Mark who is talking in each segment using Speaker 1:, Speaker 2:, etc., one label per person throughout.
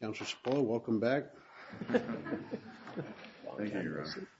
Speaker 1: Councilor Cipolla, welcome back.
Speaker 2: Thank you, Your Honor.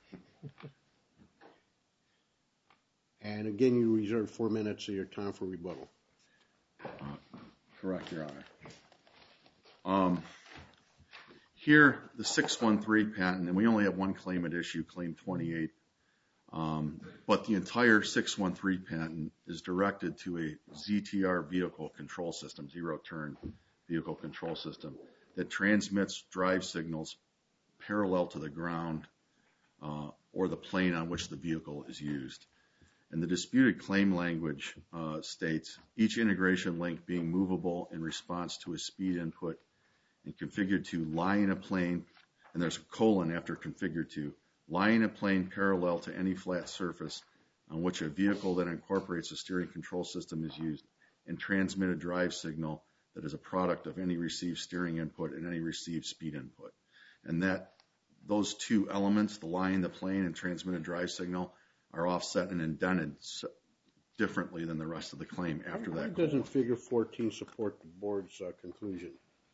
Speaker 1: And again, you reserve 4 minutes of your time for rebuttal.
Speaker 2: Correct, Your Honor. Here, the 613 patent, and we only have one claim at issue, Claim 28, but the entire 613 patent is directed to a ZTR vehicle control system, zero-turn vehicle control system, that transmits drive signals parallel to the ground or the plane on which the vehicle is used. And the disputed claim language states, each integration link being movable in response to a speed input and configured to lie in a plane, and there's a colon after configured to, lie in a plane parallel to any flat surface on which a vehicle that incorporates a steering control system is used, and transmit a drive signal that is a product of any received steering input and any received speed input. And that those two elements, the lie in the plane and transmit a drive signal, are offset and indented differently than the rest of the claim after that.
Speaker 1: Why doesn't Figure 14 support the board's conclusion?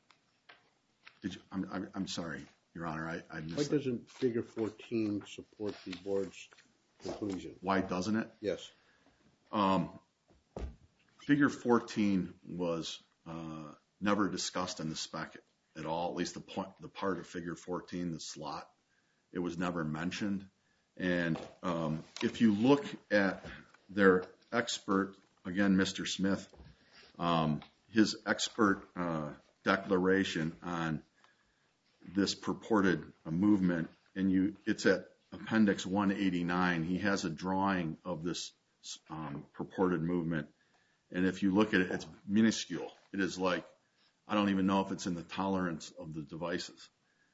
Speaker 2: I'm sorry, Your Honor, I missed
Speaker 1: Why
Speaker 2: that.
Speaker 1: doesn't Figure 14 support the board's conclusion?
Speaker 2: Why doesn't it?
Speaker 1: Yes.
Speaker 2: Figure 14 was never discussed in the spec at all, at least the part of Figure 14, the slot. It was never mentioned. And if you look at their expert, again, Mr. Smith, his expert declaration on this purported movement, and it's at Appendix 189, he has a drawing of this purported movement. And if you look at it, it's minuscule. It is like, I don't even know if it's in the tolerance of the devices.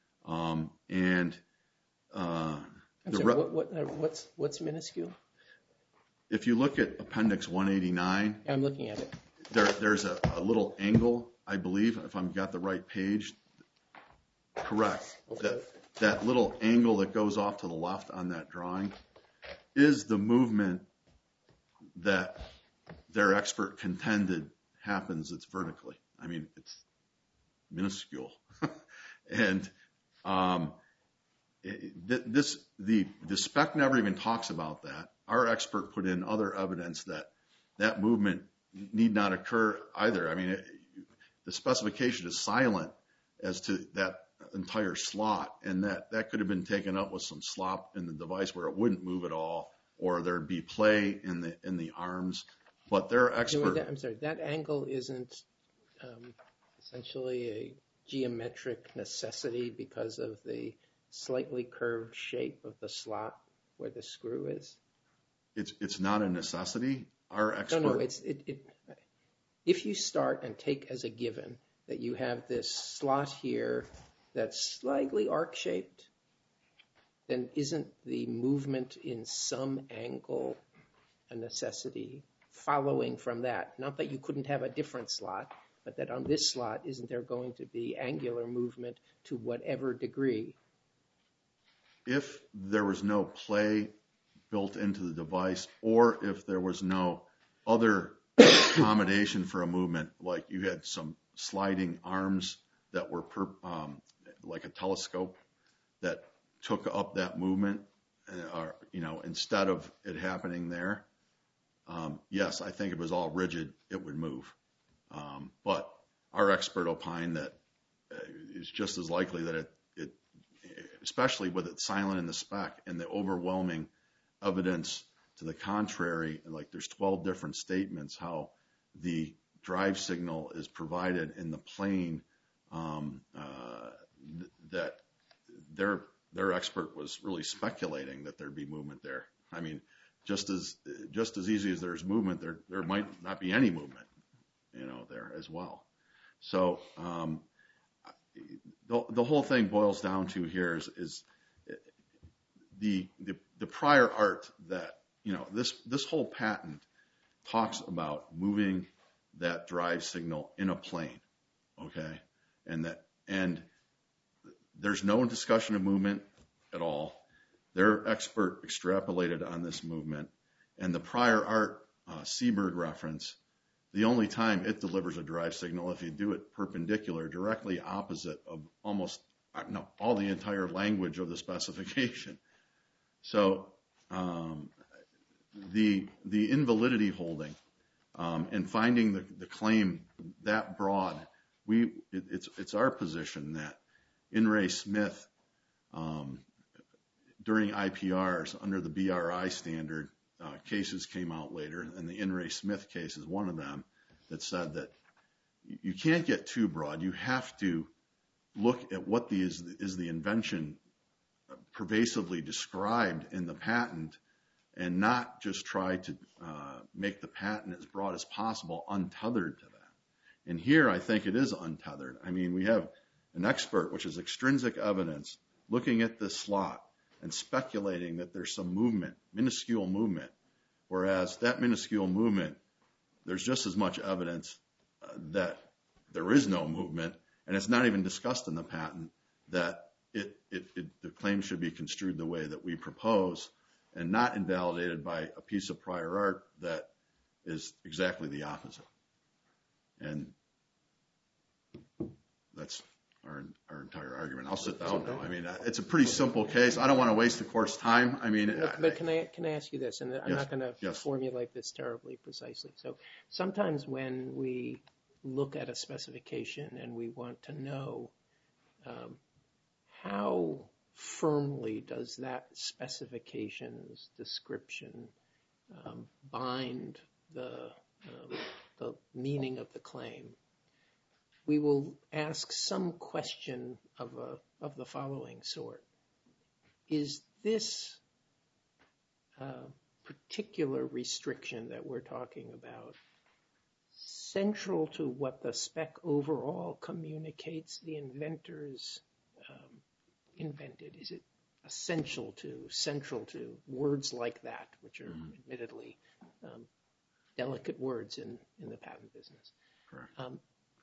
Speaker 3: What's minuscule?
Speaker 2: If you look at Appendix 189,
Speaker 3: I'm looking at it.
Speaker 2: There's a little angle, I believe, if I've got the right page. Correct.
Speaker 3: Okay.
Speaker 2: That little angle that goes off to the left on that drawing is the movement that their expert contended happens. It's vertically. I mean, it's minuscule. And the spec never even talks about that. Our expert put in other evidence that movement need not occur either. I mean, the specification is silent as to that entire slot, and that could have been taken up with some slop in the device where it wouldn't move at all, or there'd be play in the arms. But their expert...
Speaker 3: I'm sorry, that angle isn't essentially a geometric necessity because of the slightly curved shape of the slot where the screw is?
Speaker 2: It's not a necessity. Our expert...
Speaker 3: No, if you start and take as a given that you have this slot here that's slightly arc-shaped, then isn't the movement in some angle a necessity following from that? Not that you couldn't have a different slot, but that on this slot, isn't there going to be angular movement to whatever degree?
Speaker 2: If there was no play built into the device, or if there was no other accommodation for a movement, like you had some sliding arms that were like a telescope that took up that movement, instead of it happening there, yes, I think if it was all rigid, it would move. But our expert opined that it's just as likely that it, especially with it silent in the spec and the overwhelming evidence to the contrary, like there's 12 different statements how the drive signal is provided in the plane, that their expert was really speculating that there'd be movement there. I mean, just as easy as there's movement, there might not be any movement, there as well. So the whole thing boils down to here is the prior art that, this whole patent talks about moving that drive signal in a plane, okay? And there's no discussion of movement at all. Their expert extrapolated on this movement, and the prior art Seberg reference the only time it delivers a drive signal if you do it perpendicular, directly opposite of all the entire language of the specification. So the invalidity holding and finding the claim that broad, it's our position that In re Smith, during IPRs under the BRI standard, cases came out later, and the In re Smith case is one of them that said that you can't get too broad. You have to look at what is the invention pervasively described in the patent, and not just try to make the patent as broad as possible, untethered to that. And here I think it is untethered. I mean, we have an expert, which is extrinsic evidence, looking at this slot and speculating that there's some movement, minuscule movement, whereas that minuscule movement, there's just as much evidence that there is no movement, and it's not even discussed in the patent, that the claim should be construed the way that we propose and not invalidated by a piece of prior art that is exactly the opposite. And that's our entire argument. I'll sit down now. I mean, it's a pretty simple case. I don't want to waste the court's time. I mean,
Speaker 3: but can I ask you this? And I'm
Speaker 2: yes,
Speaker 3: not going to
Speaker 2: yes.
Speaker 3: formulate this terribly precisely. So sometimes when we look at a specification and we want to know how firmly does that specification's description bind the meaning of the claim, we will ask some question of the following sort. Is this particular restriction that we're talking about central to what the spec overall communicates the inventors invented? Is it central to words like that, which are admittedly delicate words in the patent business?
Speaker 2: Correct.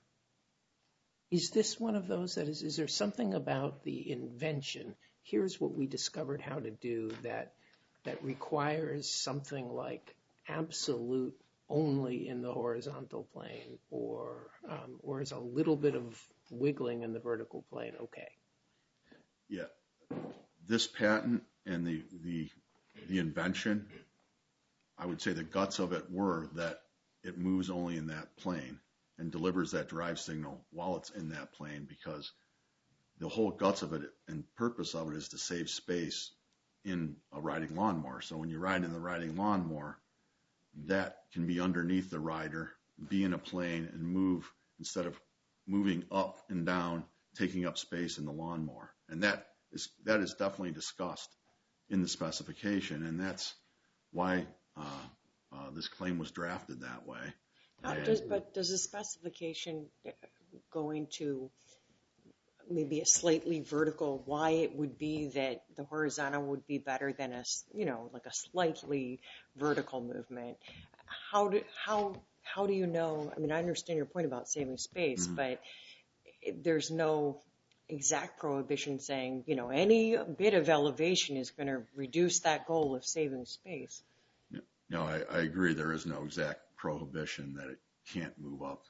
Speaker 3: Is this one of those that is there something about the invention? Here's what we discovered how to do that requires something like absolute only in the horizontal plane, or is a little bit of wiggling in the vertical plane okay?
Speaker 2: Yeah. This patent and the invention, I would say the guts of it were that it moves only in that plane and delivers that drive signal while it's in that plane, because the whole guts of it and purpose of it is to save space in a riding lawnmower. So when you ride in the riding lawnmower, that can be underneath the rider, be in a plane, and move instead of moving up and down, taking up space in the lawnmower. And that is definitely discussed in the specification, and that's why this claim was drafted that way.
Speaker 4: But does the specification go into maybe a slightly vertical, why it would be that the horizontal would be better than like a slightly vertical movement? How do you know? I mean, I understand your point about saving space, but there's no exact prohibition saying, any bit of elevation is going to reduce that goal of saving space.
Speaker 2: No, I agree. There is no exact prohibition that it can't move up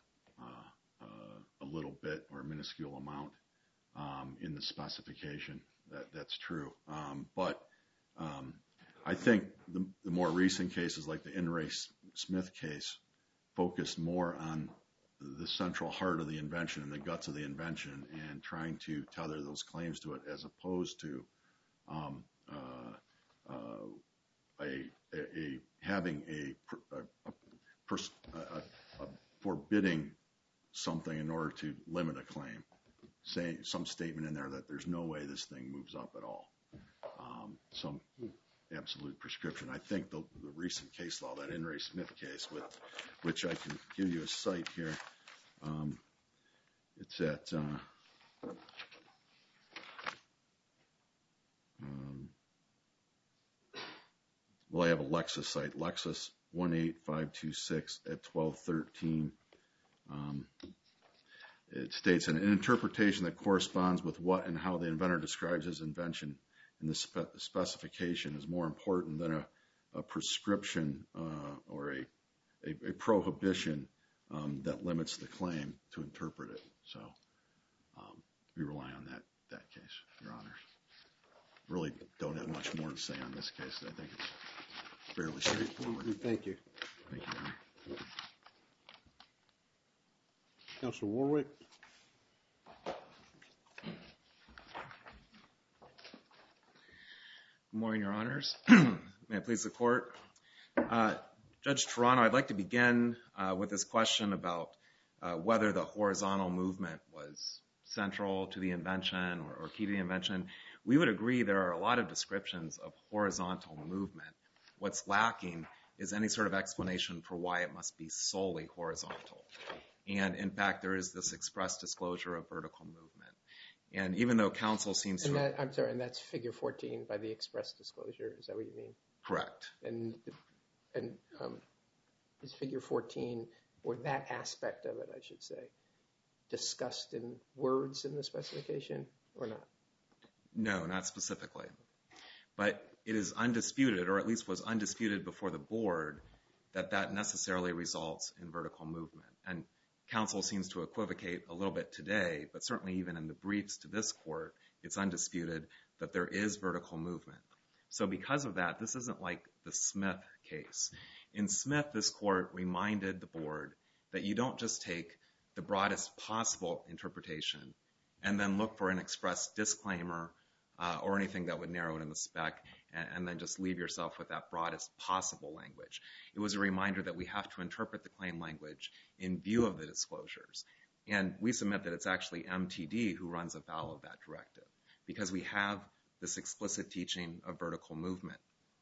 Speaker 2: a little bit or a minuscule amount in the specification. That's true. But I think the more recent cases, like the In re Smith case, focus more on the central heart of the invention and the guts of the invention, and trying to tether those claims to it, as opposed to having a forbidding something in order to limit a claim, saying some statement in there that there's no way this thing moves up at all, some absolute prescription. I think the recent case law, that In re Smith case, which I can give you a cite here, it's at I have a Lexis site, Lexis 18526 at 1213. It states an interpretation that corresponds with what and how the inventor describes his invention in the specification is more important than a prescription or a prohibition that limits the claim to interpret it. So we rely on that case, Your Honors. Really don't have much more to say on this case. I think it's fairly straightforward.
Speaker 1: Thank you.
Speaker 2: Thank you, Your Honor.
Speaker 1: Counsel Warwick.
Speaker 5: Good morning, Your Honors. May it please the Court. Judge Toronto, I'd like to begin with this question about whether the horizontal movement was central to the invention or key to the invention. We would agree there are a lot of descriptions of horizontal movement. What's lacking is any sort of explanation for why it must be solely horizontal. And in fact, there is this express disclosure of vertical movement. And even though counsel seems to...
Speaker 3: I'm sorry, and that's figure 14 by the express disclosure. Is that what you mean?
Speaker 5: Correct.
Speaker 3: And is figure 14, or that aspect of it, I should say, discussed in words in the specification or not?
Speaker 5: No, not specifically. But it is undisputed, or at least was undisputed before the board, that necessarily results in vertical movement. And counsel seems to equivocate a little bit today, but certainly even in the briefs to this court, it's undisputed that there is vertical movement. So because of that, this isn't like the Smith case. In Smith, this court reminded the board that you don't just take the broadest possible interpretation and then look for an express disclaimer or anything that would narrow it in the spec and then just leave yourself with that broadest possible language. It was a reminder that we have to interpret the claim language in view of the disclosures. And we submit that it's actually MTD who runs afoul of that directive because we have this explicit teaching of vertical movement.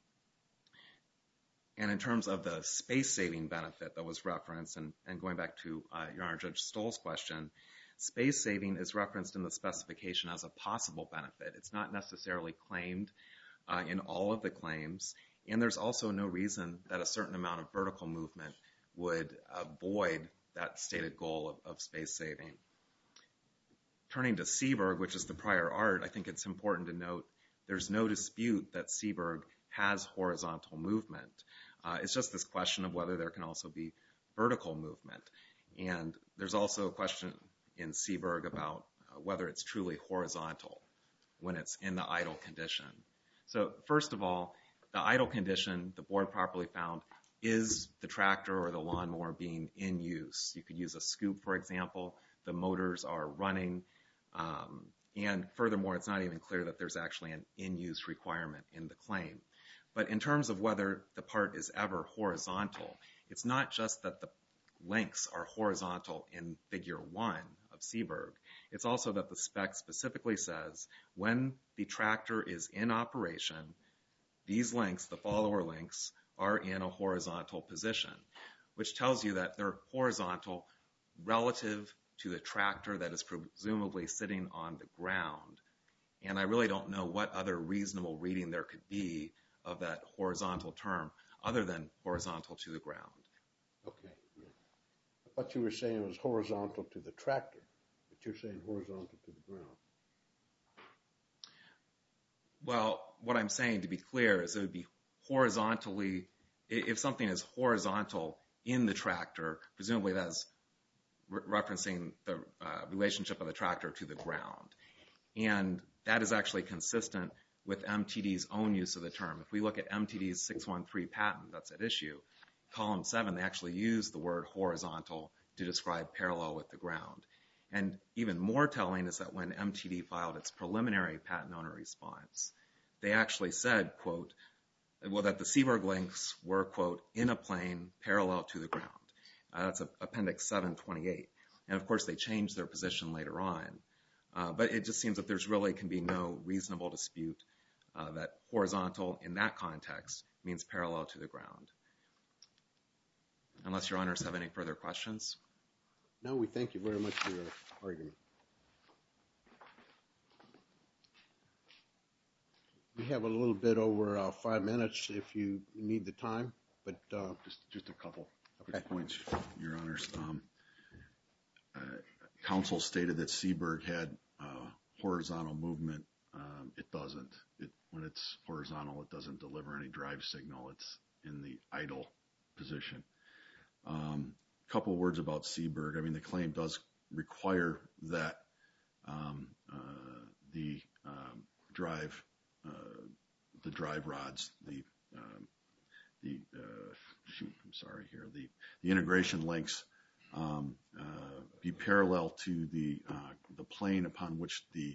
Speaker 5: And in terms of the space-saving benefit that was referenced, and going back to Your Honor, Judge Stoll's question, space-saving is referenced in the specification as a possible benefit. It's not necessarily claimed in all of the claims, and there's also no reason that a certain amount of vertical movement would avoid that stated goal of space-saving. Turning to Seeberg, which is the prior art, I think it's important to note there's no dispute that Seeberg has horizontal movement. It's just this question of whether there can also be vertical movement. And there's also a question in Seeberg about whether it's truly horizontal when it's in the idle condition. So first of all, the idle condition, the board properly found, is the tractor or the lawnmower being in use. You could use a scoop, for example. The motors are running. And furthermore, it's not even clear that there's actually an in-use requirement in the claim. But in terms of whether the part is ever horizontal, it's not just that the links are horizontal in figure 1 of Seeberg. It's also that the spec specifically says when the tractor is in operation, these links, the follower links, are in a horizontal position, which tells you that they're horizontal relative to the tractor that is presumably sitting on the ground. And I really don't know what other reasonable reading there could be of that horizontal term other than horizontal to the ground.
Speaker 1: Okay. I thought you were saying it was horizontal to the tractor, but you're saying horizontal to the ground.
Speaker 5: Well, what I'm saying, to be clear, is it would be horizontally, if something is horizontal in the tractor, presumably that's referencing the relationship of the tractor to the ground. And that is actually consistent with MTD's own use of the term. If we look at MTD's 613 patent that's at issue, column 7, they actually use the word horizontal to describe parallel with the ground. And even more telling is that when MTD filed its preliminary patent owner response, they actually said, quote, well, that the Seeberg links were, quote, in a plane parallel to the ground. That's Appendix 728. And of course, they changed their position later on. But it just seems that there's really can be no reasonable dispute that horizontal in that context means parallel to the ground. Unless your honors have any further questions.
Speaker 1: No, we thank you very much for your argument. We have a little bit over 5 minutes if you need the time, but
Speaker 2: just a couple quick points, your honors. Counsel stated that Seeberg had horizontal movement. It doesn't. When it's horizontal, it doesn't deliver any drive signal. It's in the idle position. couple words about Seeberg. I mean, the claim does require that the drive rods, the integration links be parallel to the plane upon which the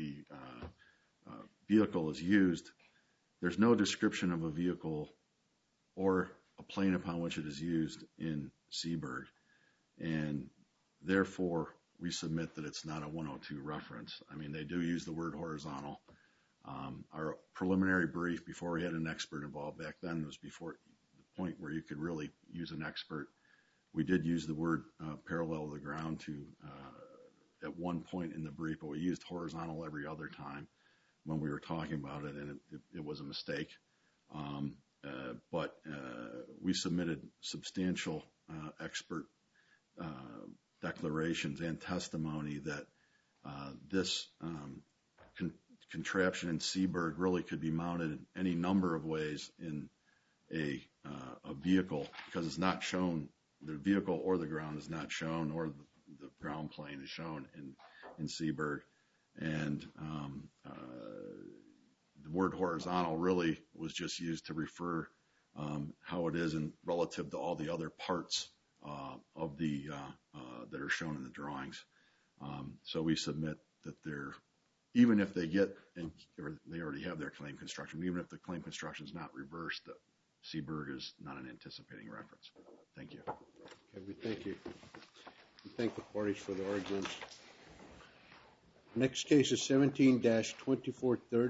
Speaker 2: vehicle is used. There's no description of a vehicle or a plane upon which it is used in Seeberg, and therefore we submit that it's not a 102 reference. I mean, they do use the word horizontal. Our preliminary brief before we had an expert involved back then was before the point where you could really use an expert. We did use the word parallel to the ground at one point in the brief, but we used horizontal every other time when we were talking about it, and it was a mistake. But we submitted substantial expert declarations and testimony that this contraption in Seeberg really could be mounted in any number of ways in a vehicle, because it's not shown, the vehicle or the ground is not shown, or the ground plane is shown in Seeberg. And the word horizontal really was just used to refer how it is in relative to all the other parts of the that are shown in the drawings. So we submit that even if they get, or they already have their claim construction, even if the claim construction is not reversed, that Seeberg is not an anticipating reference. Thank you.
Speaker 1: Okay, we thank you. We thank the parties for the arguments. Next case is 17-2430.